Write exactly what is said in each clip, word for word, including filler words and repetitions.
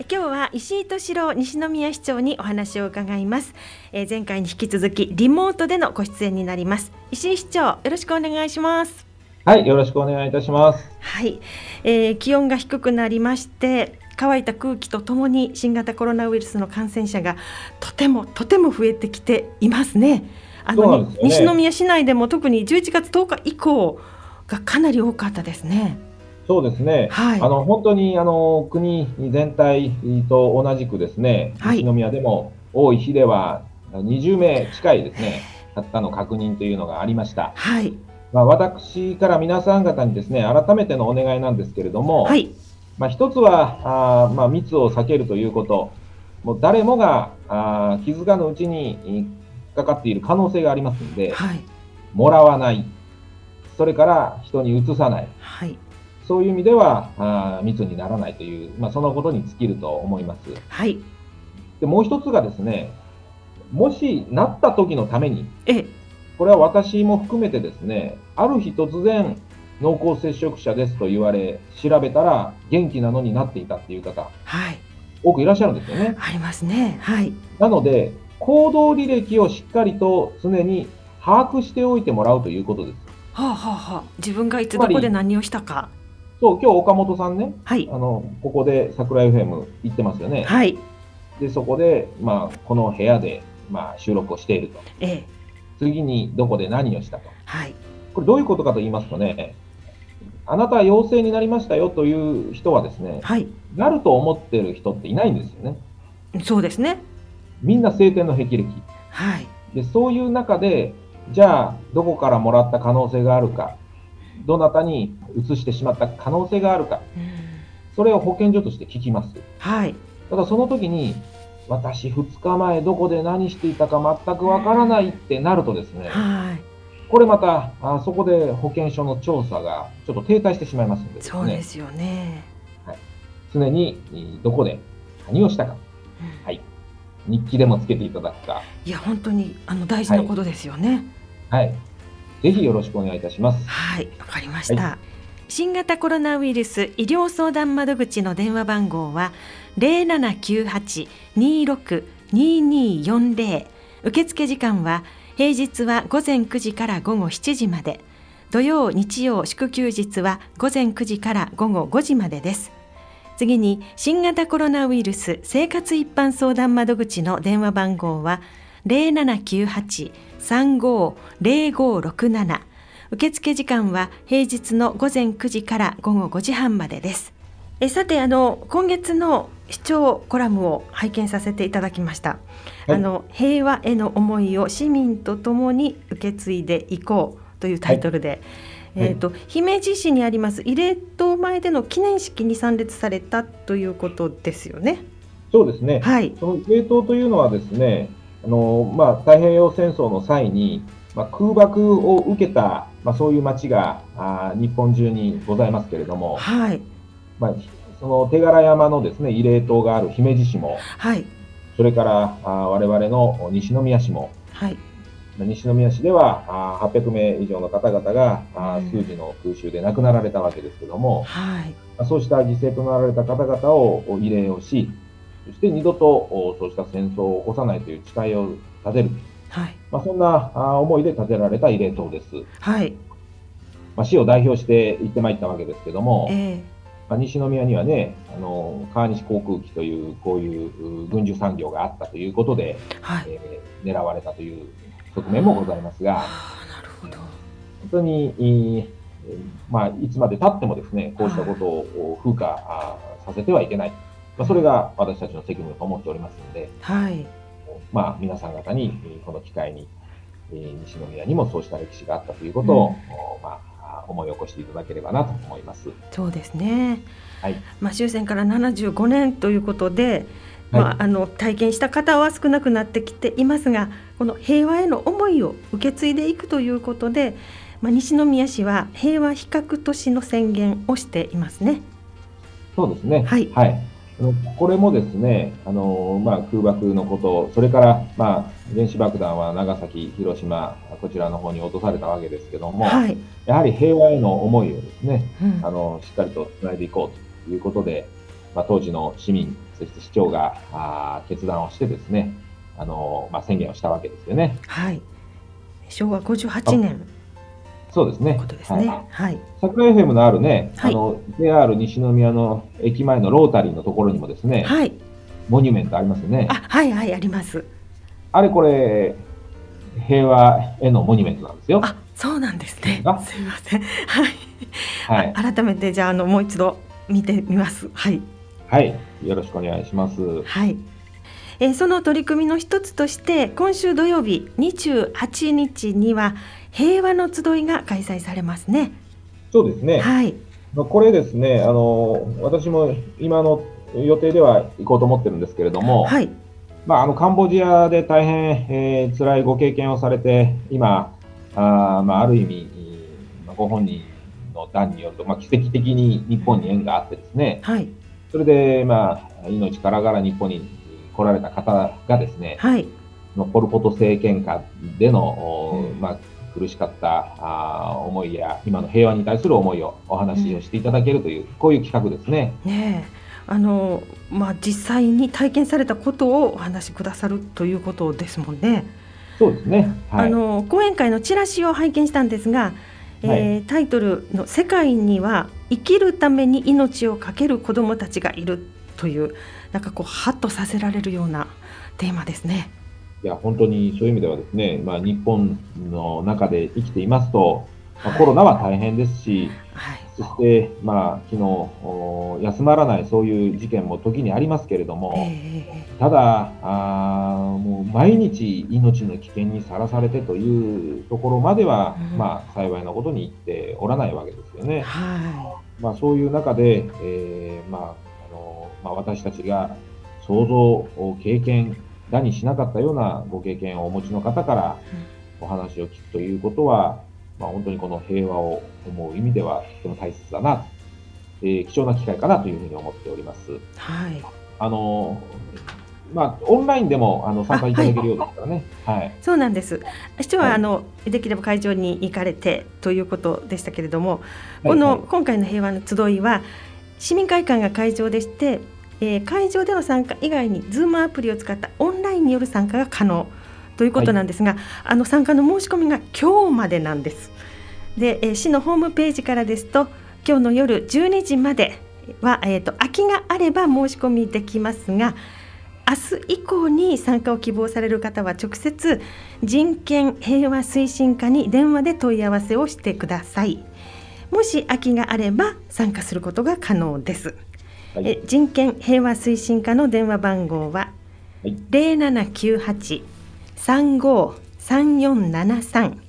今日は石井敏郎西宮市長にお話を伺います。えー、前回に引き続きリモートでのご出演になります。石井市長、よろしくお願いします。 はい、よろしくお願いいたします。 はい、えー、気温が低くなりまして乾いた空気とともに新型コロナウイルスの感染者がとてもとても増えてきていますね。あのね、西宮市内でも特にじゅういちがつとおか以降がかなり多かったですね。 そうですね、はい、あの本当にあの国全体と同じくですね、はい、西宮でも多い日ではにじゅうめい近いですね方の確認というのがありました。はい、まあ、私から皆さん方にですね改めてのお願いなんですけれども、はい、まあ、一つはあ、まあ、密を避けるということ、もう誰もがあ気づかぬうちにかかっている可能性がありますので、はい、もらわない、それから人にうつさない、はい、そういう意味ではあ密にならないという、まあ、そのことに尽きると思います。はい、でもう一つがですね、もしなった時のために、えこれは私も含めてですね、ある日突然濃厚接触者ですと言われ調べたら元気なのになっていたっていう方、はい、多くいらっしゃるんですよね。 ありますね。はい、 なので行動履歴をしっかりと常に把握しておいてもらうということです。 はあはあはあ、自分がいつどこで何をしたか。 そう、今日岡本さんね、はい、あのここで桜 エフエム 行ってますよね。はい、でそこで、まあ、この部屋で、まあ、収録をしていると、ええ、次にどこで何をしたと、はい、これどういうことかと言いますとね、あなたは陽性になりましたよという人はですね、はい、なると思っている人っていないんですよね。 そうですね。 みんな晴天の霹靂、はい、でそういう中でじゃあどこからもらった可能性があるか、どなたに移してしまった可能性があるか、うん、それを保健所として聞きます。はい、ただその時に私ふつかまえどこで何していたか全くわからないってなるとですね、はい、これまたあそこで保健所の調査がちょっと停滞してしまいますのでですね、 そうですよね、 はい、常にどこで何をしたか、うん、はい、日記でもつけていただくか。 いや本当にあの大事なことですよね。 はい、はい、ぜひよろしくお願いいたします。 はい、わかりました。はい、新型コロナウイルス医療相談窓口の電話番号は ゼロななきゅうはち にーろく にーにーよんゼロ、 受付時間は平日は午前くじから午後しちじまで、土曜日曜祝休日は午前くじから午後ごじまでです。次に新型コロナウイルス生活一般相談窓口の電話番号は ゼロななきゅうはち さんごー ゼロごーろくなな、 受付時間は平日の午前くじから午後ごじはんまでです。えさてあの今月の市長コラムを拝見させていただきました。はい、あの平和への思いを市民とともに受け継いでいこうというタイトルで、はい、えーと、姫路市にあります慰霊塔前での記念式に参列されたということですよね。 そうですね、はい、その慰霊塔というのはですね、あの、まあ、太平洋戦争の際に、まあ、空爆を受けた、まあ、そういう町があ日本中にございますけれども、はい、まあ、その手柄山のですね慰霊塔がある姫路市も、はい、それからあ我々の西宮市も、はい、西宮市でははっぴゃくめい以上の方々が、うん、数字の空襲で亡くなられたわけですけども、はい、そうした犠牲となられた方々を慰霊をし、そして二度とそうした戦争を起こさないという誓いを立てる、はい、まあ、そんな思いで建てられた慰霊塔です。はい、まあ、市を代表して行ってまいったわけですけども、えーまあ、西宮にはね、あの川西航空機というこういう軍需産業があったということで、はい、えー、狙われたという側面もございますが、なるほど、本当に、えーまあ、いつまで経ってもですねこうしたことを風化させてはいけない、まあ、それが私たちの責務と思っておりますので、はい、まあ、皆さん方にこの機会に、えー、西宮にもそうした歴史があったということを、うん、まあ、思い起こしていただければなと思います。 そうですね、はい、まあ、終戦からななじゅうごねんということで、はい、まあ、あの体験した方は少なくなってきていますが、この平和への思いを受け継いでいくということで、まあ、西宮市は平和非核都市の宣言をしていますね。 そうですね、はい、はい、あのこれもですね、あの、まあ、空爆のこと、それから、まあ、原子爆弾は長崎、広島こちらの方に落とされたわけですけども、はい、やはり平和への思いをですね、うん、あのしっかりとつないでいこうということで、 まあ、当時の市民、そして市長があ決断をしてですね、あのまあ、宣言をしたわけですよね。 はい。しょうわごじゅうはちねん。 そうですね。 ことですね。はい。はい、 桜 エフエム のあるね、 はい、 あの ジェイアール 西宮の駅前のロータリーのところにもですね、 はい、 モニュメントありますよね。 あ、はいはい、あります。 あれこれ平和へのモニュメントなんですよ。 あ、そうなんですね。すみません。はい。 はい。 改めてじゃあ、あのもう一度見てみます。はい。 はい。よろしくお願いします。 はい。えー、その取り組みの一つとして今週土曜日にじゅうはちにちには平和の集いが開催されますね。 そうですね。はい。これですね、あの私も今の予定では行こうと思ってるんですけれども、はい。まあ、あのカンボジアで大変、えー、辛いご経験をされて今あ、まあ、ある意味ご本人の談によると、まあ、奇跡的に日本に縁があってですね、はい、それで、まあ、命からがら日本に来られた方がですね、はい、ポル・ポト政権下での、うん、まあ、苦しかったあ思いや今の平和に対する思いをお話をしていただけるという、うん、こういう企画ですね。 ねえ、あのまあ、実際に体験されたことをお話しくださるということですもんね。 そうですね、 はい、あの講演会のチラシを拝見したんですが、えーはい、タイトルの世界には生きるために命を懸ける子どもたちがいるという、なんかこうハッとさせられるようなテーマですね。 いや本当にそういう意味ではですね、まあ、日本の中で生きていますと、まあ、コロナは大変ですし、はい、そして、まあ、昨日休まらないそういう事件も時にありますけれども、えー、ただあもう毎日命の危険にさらされてというところまでは、うん、まあ、幸いなことに言っておらないわけですよね。はい、まあ、そういう中で、えーまああのまあ、私たちが想像経験だにしなかったようなご経験をお持ちの方からお話を聞くということは、まあ、本当にこの平和を思う意味ではとても大切だな、えー、貴重な機会かなというふうに思っております。はい、あのまあ、オンラインでもあの参加いただけるようですからね。はいはい、 そうなんです。市長は、はい、あのできれば会場に行かれてということでしたけれども、この、はいはい、今回の平和の集いは市民会館が会場でして、えー、会場での参加以外に Zoom アプリを使ったオンラインによる参加が可能ということなんですが、はい、あの参加の申し込みが今日までなんです。で、えー、市のホームページからですと今日の夜じゅうにじまでは、えーと、空きがあれば申し込みできますが、明日以降に参加を希望される方は直接人権平和推進課に電話で問い合わせをしてください。もし空きがあれば参加することが可能です。はい、え人権平和推進課の電話番号は、はい、ゼロななきゅうはち さんご さんよんななさん、はい、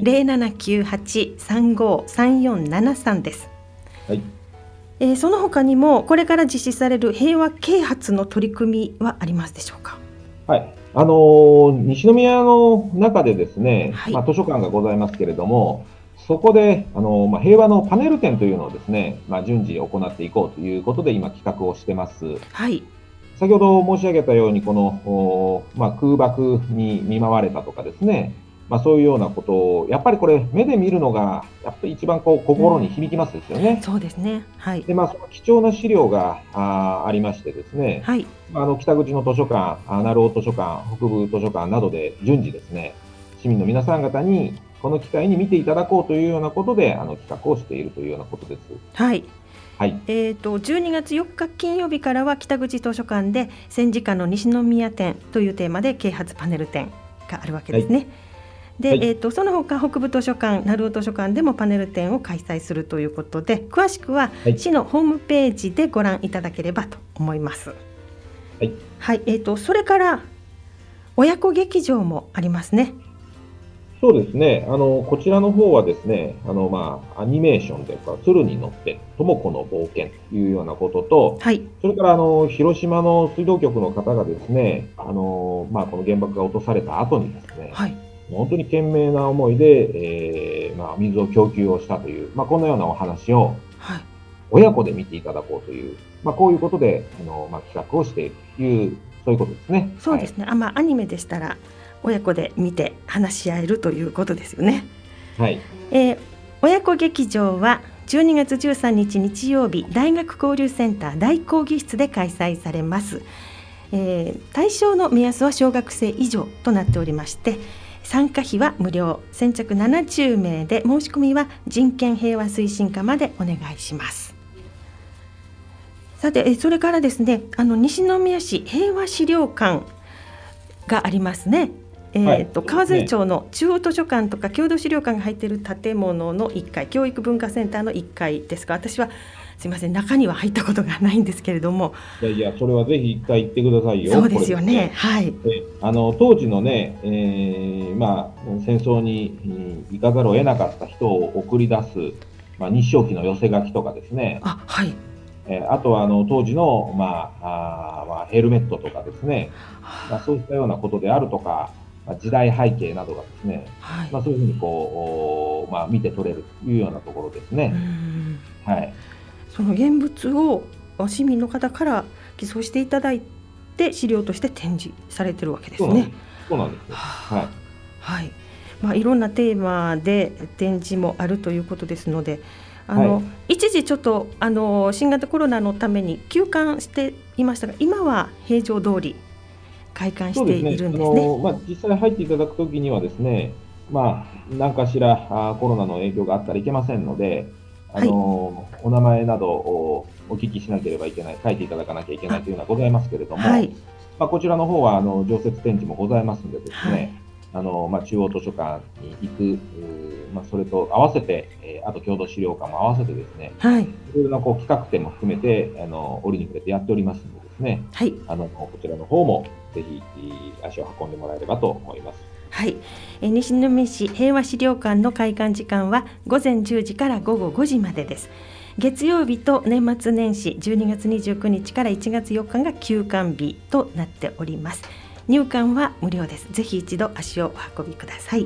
ゼロななきゅうはち さんご さんよんななさんです。はい、えー、その他にもこれから実施される平和啓発の取り組みはありますでしょうか。 はい、あのー、西宮の中でですね、はい、まあ、図書館がございますけれども、そこであの、まあ、平和のパネル展というのをですね、まあ、順次行っていこうということで今企画をしてます。はい、先ほど申し上げたようにこの、まあ、空爆に見舞われたとかですね、まあ、そういうようなことをやっぱりこれ目で見るのがやっぱり一番こう心に響きますですよね。 うん、そうですね。はい。 で、まあ、その貴重な資料が あ, ありましてですね、はい、あの北口の図書館、鳴尾図書館、北部図書館などで順次ですね、市民の皆さん方にこの機会に見ていただこうというようなことであの企画をしているというようなことです。はい。はい、えーと、じゅうにがつよっか金曜日からは北口図書館で戦時下の西宮展というテーマで啓発パネル展があるわけですね。はい、で、はい、えーと、その他北部図書館、鳴尾図書館でもパネル展を開催するということで、詳しくは市のホームページでご覧いただければと思います。はい、はい、えーと、それから親子劇場もありますね。 そうですね。あの、こちらの方はですね、あの、まあ、アニメーションというか、鶴に乗って、智子の冒険というようなことと、はい、それから、あの、広島の水道局の方がですね、あの、まあ、この原爆が落とされた後にですね、はい、本当に懸命な思いで、えー、まあ、水を供給をしたという、まあ、このようなお話を、はい、親子で見ていただこうという、まあ、こういうことで、あの、まあ、企画をしているという、そういうことですね。 そうですね。はい、あ、まあ、アニメでしたら、親子で見て話し合えるということですよね。はい、えー、親子劇場はじゅうにがつじゅうさんにち日曜日、大学交流センター大講義室で開催されます。えー、対象の目安は小学生以上となっておりまして、参加費は無料、先着ななじゅうめいで、申し込みは人権平和推進課までお願いします。さて、それからですね、あの西宮市平和資料館がありますね。えーとはい、川添町の中央図書館とか郷土資料館が入っている建物のいっかい、教育文化センターのいっかいですが、私はすみません、中には入ったことがないんですけれども。 いやいや、それはぜひ一回行ってくださいよ。 そうですよね。ね、はい。 あの当時のね、えーまあ、戦争に行かざるを得なかった人を送り出す、まあ、日章旗の寄せ書きとかですね。 あ、はい。 えー、あとはあの当時の、まああまあ、ヘルメットとかですね、まあ、そういったようなことであるとか、時代背景などがですね、はい、まあ、そういうふうにこう、まあ、見て取れるというようなところですね。はい、 その現物を市民の方から寄贈していただいて資料として展示されてるわけですね。 そうなんですよ。はい、 はい、まあ、いろんなテーマで展示もあるということですので、あの、はい、一時ちょっとあの新型コロナのために休館していましたが、今は平常通り開館しているんですね。 そうですね。あの、まあ、実際入っていただくときにはですね、まあ、何かしらあコロナの影響があったらいけませんので、あの、はい、お名前などをお聞きしなければいけない、書いていただかなきゃいけないというのはございますけれども、はい、まあ、こちらの方はあの常設展示もございますのでですね、はい、あのまあ、中央図書館に行く、まあ、それと合わせて、えー、あと郷土資料館も合わせてですね、はい、いろいろなこう企画展も含めてあの折に触れてやっておりますのでですね、はい、あのこちらの方もぜひ足を運んでもらえればと思います。 はい、え西宮市平和資料館の開館時間はごぜんじゅうじからごごごじまでです。月曜日と年末年始じゅうにがつにじゅうくにちからいちがつよっかが休館日となっております。入館は無料です。ぜひ一度足をお運びください。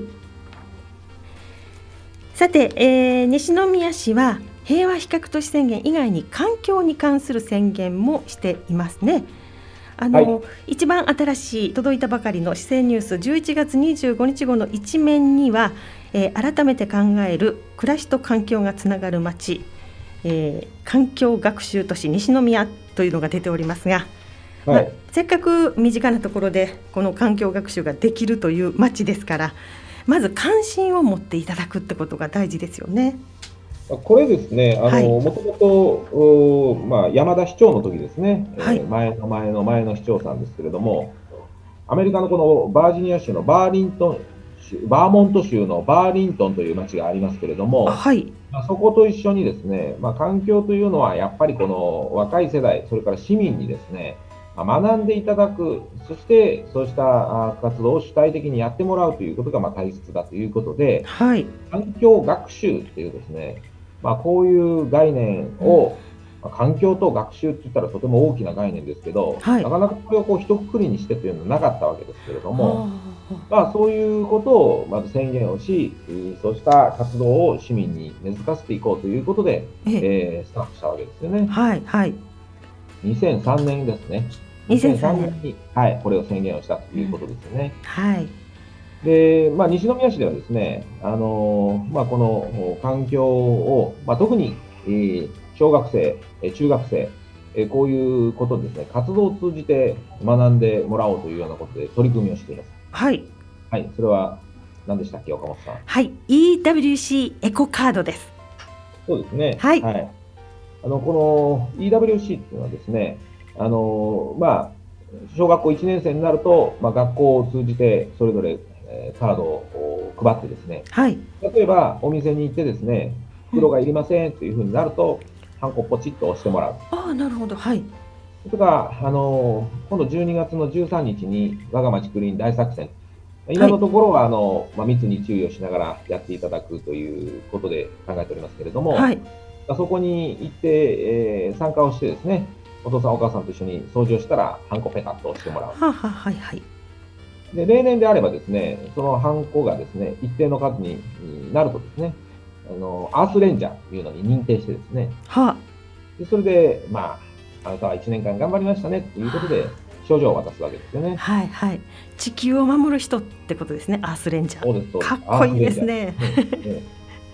さて、えー、西宮市は平和非核都市宣言以外に環境に関する宣言もしていますね。あの、はい、一番新しい届いたばかりの市政ニュースじゅういちがつにじゅうごにち号の一面には、えー、改めて考える暮らしと環境がつながる街、えー、環境学習都市西宮というのが出ておりますが、はい、まあ、せっかく身近なところでこの環境学習ができるという街ですから、まず関心を持っていただくってことが大事ですよね。 これですね、あの、もともと、まあ、山田市長の時ですね、はい、えー、前の前の前の市長さんですけれども、アメリカのこのバージニア州のバーリントン州、バーモント州のバーリントンという町がありますけれども、はい、まあ、そこと一緒にですね、まあ、環境というのはやっぱりこの若い世代、それから市民にですね、まあ、学んでいただく、そしてそうした活動を主体的にやってもらうということがまあ大切だということで、はい、環境学習というですね、まあ、こういう概念を、まあ、環境と学習って言ったらとても大きな概念ですけど、はい、なかなかこれをこう一括りにしてというのはなかったわけですけれども、まあ、そういうことをまず宣言をし、そうした活動を市民に根付かせていこうということで、ええー、スタートしたわけですよね。はいはい、にせんさんねんですね。にせんさんねんに、はい、これを宣言をしたということですよね。うん、はい。で、まあ、西宮市ではですね、あのまあ、この環境を、まあ、特に、えー、小学生、中学生、えー、こういうことですね、活動を通じて学んでもらおうというようなことで取り組みをしています。はい。はい、それは何でしたっけ、岡本さん。 はい、イーダブリューシー エコカードです。 そうですね。はい。はい、あのこの イーダブリューシー っていうのはですね、あのまあ、小学校いちねん生になると、まあ、学校を通じてそれぞれカードを配ってですね、はい、例えばお店に行ってですね、袋がいりませんというふうになると、ハンコポチッと押してもらう。 ああ、なるほど。はい。 それからあの今度じゅうにがつのじゅうさんにちに我が町クリーン大作戦、今のところはあの、まあ、密に注意をしながらやっていただくということで考えておりますけれども、はい、そこに行って、えー、参加をしてですね、お父さんお母さんと一緒に掃除をしたらハンコペタッと押してもらう。はははいはい。で例年であればですね、そのハンコがですね、一定の数になるとですね、あのアースレンジャーというのに認定してですね、はでそれで、まあ、あなたはいちねんかん頑張りましたねということで、賞状を渡すわけですよね。 はいはい。地球を守る人ってことですね、アースレンジャー。そうですそうです。かっこいいですね。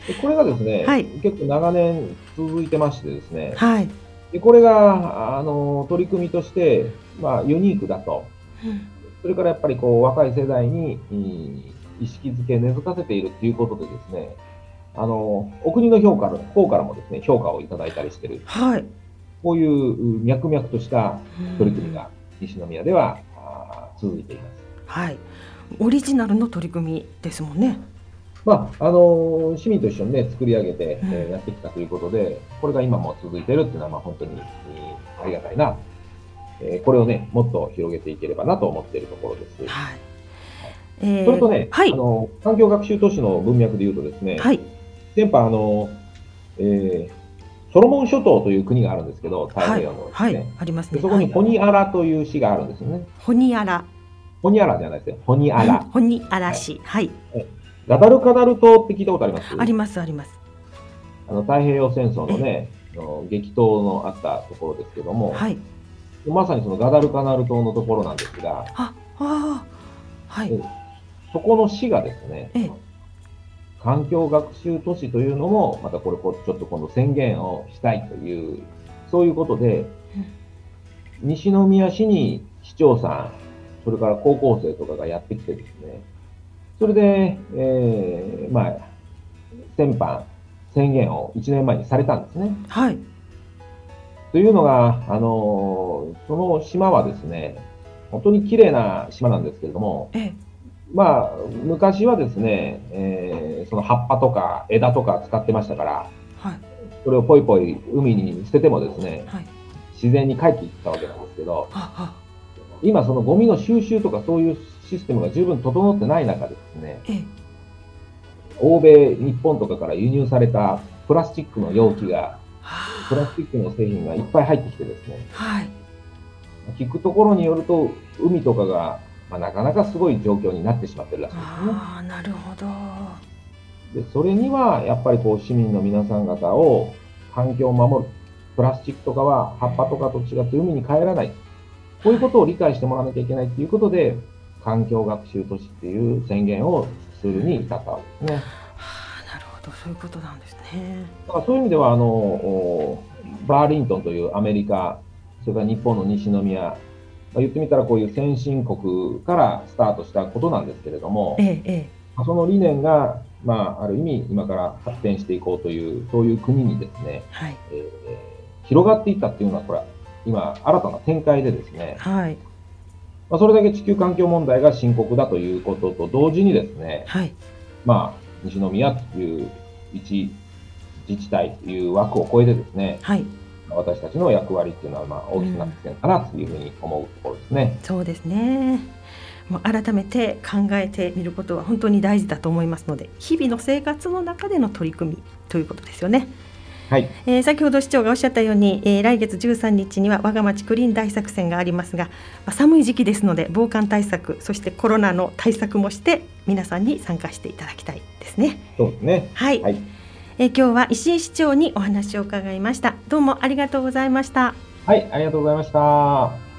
でこれがですね、 はい、 結構長年続いてましてですね、 はい、 でこれがあの取り組みとして、まあ、ユニークだと、 うん、 それからやっぱりこう若い世代に意識づけ、根付かせているということでですね、あのお国の評価の方からもですね評価をいただいたりしている、 はい、 こういう脈々とした取り組みが西宮では続いています。 はい、オリジナルの取り組みですもんね。 まあ、あの市民と一緒に、ね、作り上げて、 うん、 えー、やってきたということで、これが今も続いているっていうのは、まあ、本当に、えー、ありがたいな、えー、これをね、もっと広げていければなと思っているところです。 はい、 えー、それとね、 はい、 あの環境学習都市の文脈でいうとですね、 はい、 先般あの、えー、ソロモン諸島という国があるんですけど、太平洋のですね、 はいはい、ありますね。 そこにホニアラという市があるんですよね。 ホニアラ。 ホニアラじゃないですよ。ホニアラ。 ホニアラ市。はい。 はい、ガダルカナル島って聞いたことあります？ ありますあります。 あの太平洋戦争のね、の激闘のあったところですけども、 はい、 まさにそのガダルカナル島のところなんですが、 ああ、はい、 そこの市がですね、 ええ、 環境学習都市というのもまたこれちょっと今度宣言をしたいという、そういうことで、うん、西宮市に市長さん、それから高校生とかがやってきてですね、それで、えー、まあ先般宣言をいちねんまえにされたんですね。 はい。 というのが、あのその島はですね、本当に綺麗な島なんですけれども、 ええ、 まあ昔はですね、えー、その葉っぱとか枝とか使ってましたから、はい、それをポイポイ海に捨ててもですね、はい、自然に帰っていったわけなんですけど、はは今そのゴミの収集とかそういうシステムが十分整ってない中でですね、ええ、欧米、日本とかから輸入されたプラスチックの容器が、プラスチックの製品がいっぱい入ってきてですね、はい、聞くところによると海とかが、まあ、なかなかすごい状況になってしまってるらしいですね。 あ、なるほど。 でそれにはやっぱりこう市民の皆さん方を環境を守る、プラスチックとかは葉っぱとかと違って海に帰らない、こういうことを理解してもらわなきゃいけないということで、環境学習都市っていう宣言をするに至ったわけですね。 はあ、なるほど、そういうことなんですね。 だからそういう意味ではあのバーリントンというアメリカ、それから日本の西宮、まあ、言ってみたらこういう先進国からスタートしたことなんですけれども、ええ、その理念が、まあ、ある意味今から発展していこうというそういう国にですね、はい、えー、広がっていったっていうのはこれは今新たな展開でですね、はい、まあ、それだけ地球環境問題が深刻だということと同時にですね、はい、まあ、西宮という一自治体という枠を超えてですね、はい、私たちの役割っていうのはまあ大きくなってきてるかなというふうに思うところですね。 うん、そうですね。もう改めて考えてみることは本当に大事だと思いますので、日々の生活の中での取り組みということですよね。はい、えー、先ほど市長がおっしゃったように、えー、来月じゅうさんにちには我が町クリーン大作戦がありますが、まあ、寒い時期ですので防寒対策、そしてコロナの対策もして皆さんに参加していただきたいですね。 そうですね。 はい、はい、えー、今日は石井市長にお話を伺いました。どうもありがとうございました。 はい、ありがとうございました。